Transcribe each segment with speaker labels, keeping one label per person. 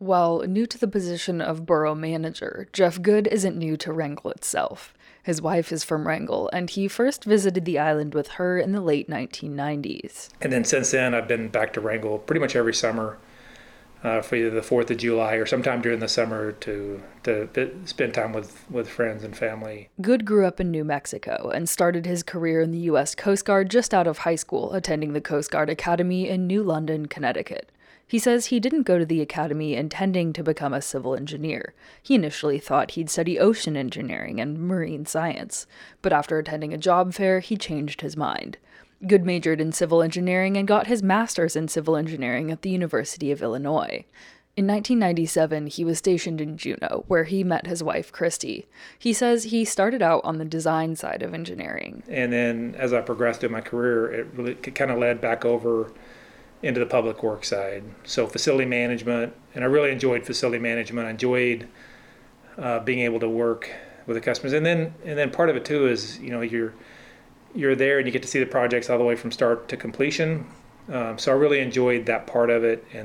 Speaker 1: While new to the position of borough manager, Jeff Good isn't new to Wrangell itself. His wife is from Wrangell, and he first visited the island with her in the late 1990s.
Speaker 2: And then since then, I've been back to Wrangell pretty much every summer for either the 4th of July or sometime during the summer to spend time with friends and family.
Speaker 1: Good grew up in New Mexico and started his career in the U.S. Coast Guard just out of high school, attending the Coast Guard Academy in New London, Connecticut. He says he didn't go to the academy intending to become a civil engineer. He initially thought he'd study ocean engineering and marine science, but after attending a job fair, he changed his mind. Good majored in civil engineering and got his master's in civil engineering at the University of Illinois. In 1997, he was stationed in Juneau, where he met his wife, Christy. He says he started out on the design side of engineering.
Speaker 2: And then as I progressed in my career, it really kind of led back over into the public works side. So facility management, and I really enjoyed facility management. I enjoyed being able to work with the customers. And then part of it too is, you're there and you get to see the projects all the way from start to completion. So I really enjoyed that part of it. And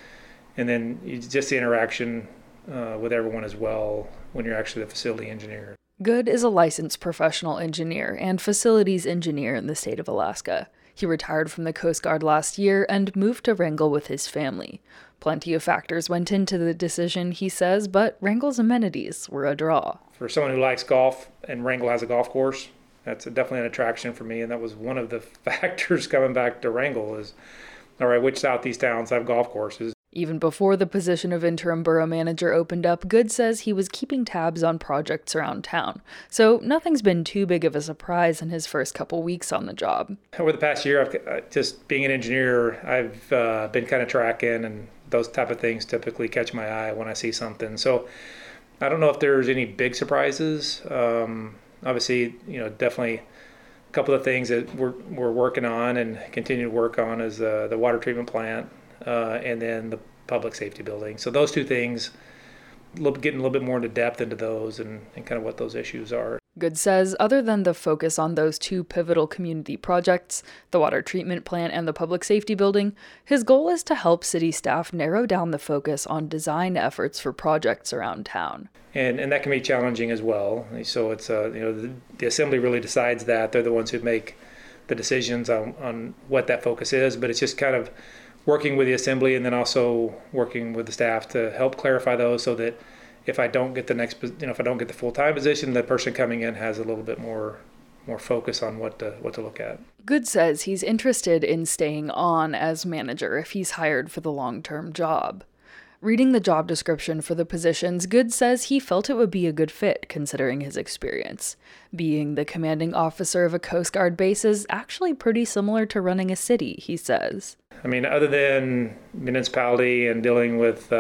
Speaker 2: then just the interaction with everyone as well when you're actually the facility engineer.
Speaker 1: Good is a licensed professional engineer and facilities engineer in the state of Alaska. He retired from the Coast Guard last year and moved to Wrangell with his family. Plenty of factors went into the decision, he says, but Wrangell's amenities were a draw.
Speaker 2: For someone who likes golf, and Wrangell has a golf course, that's definitely an attraction for me, and that was one of the factors coming back to Wrangell is, all right, which southeast towns have golf courses?
Speaker 1: Even before the position of interim borough manager opened up, Good says he was keeping tabs on projects around town, so nothing's been too big of a surprise in his first couple weeks on the job.
Speaker 2: Over the past year, I've just being an engineer, I've been kind of tracking, and those type of things typically catch my eye when I see something. So I don't know if there's any big surprises. Obviously, definitely a couple of things that we're working on and continue to work on is the water treatment plant. And then the public safety building. So those two things, getting a little bit more into depth into those and kind of what those issues are.
Speaker 1: Good says other than the focus on those two pivotal community projects, the water treatment plant and the public safety building, his goal is to help city staff narrow down the focus on design efforts for projects around town.
Speaker 2: And that can be challenging as well. So it's the assembly really decides that. They're the ones who make the decisions on what that focus is, but it's just kind of working with the assembly and then also working with the staff to help clarify those so that if I don't get if I don't get the full-time position, the person coming in has a little bit more focus on what to look at.
Speaker 1: Good says he's interested in staying on as manager if he's hired for the long-term job. Reading the job description for the positions, Good says he felt it would be a good fit considering his experience. Being the commanding officer of a Coast Guard base is actually pretty similar to running a city, he says.
Speaker 2: I mean, other than municipality and dealing with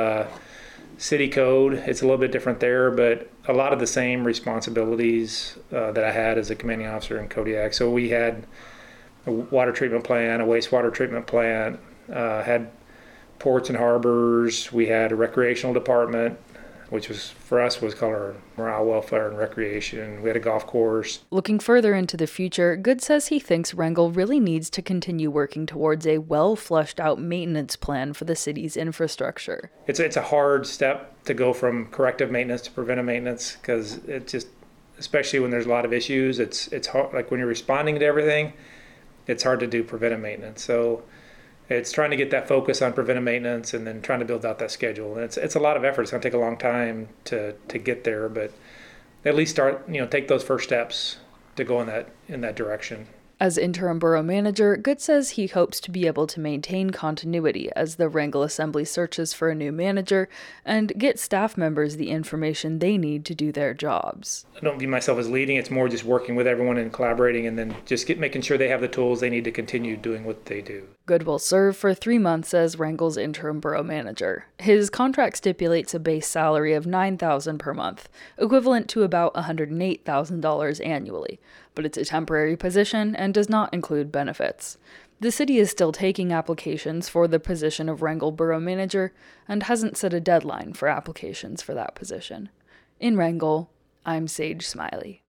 Speaker 2: city code, it's a little bit different there, but a lot of the same responsibilities that I had as a commanding officer in Kodiak. So we had a water treatment plant, a wastewater treatment plant, had ports and harbors. We had a recreational department, which was called our morale, welfare, and recreation. We had a golf course.
Speaker 1: Looking further into the future, Good says he thinks Wrangell really needs to continue working towards a well-fleshed-out maintenance plan for the city's infrastructure.
Speaker 2: It's a hard step to go from corrective maintenance to preventive maintenance because it just, especially when there's a lot of issues, it's hard. Like when you're responding to everything, it's hard to do preventive maintenance. So it's trying to get that focus on preventive maintenance and then trying to build out that schedule. And it's a lot of effort. It's going to take a long time to get there, but at least take those first steps to go in that direction.
Speaker 1: As interim borough manager, Good says he hopes to be able to maintain continuity as the Wrangell Assembly searches for a new manager and get staff members the information they need to do their jobs.
Speaker 2: I don't view myself as leading. It's more just working with everyone and collaborating and then just making sure they have the tools they need to continue doing what they do.
Speaker 1: Good will serve for 3 months as Wrangell's interim borough manager. His contract stipulates a base salary of $9,000 per month, equivalent to about $108,000 annually, but it's a temporary position and does not include benefits. The city is still taking applications for the position of Wrangell Borough Manager and hasn't set a deadline for applications for that position. In Wrangell, I'm Sage Smiley.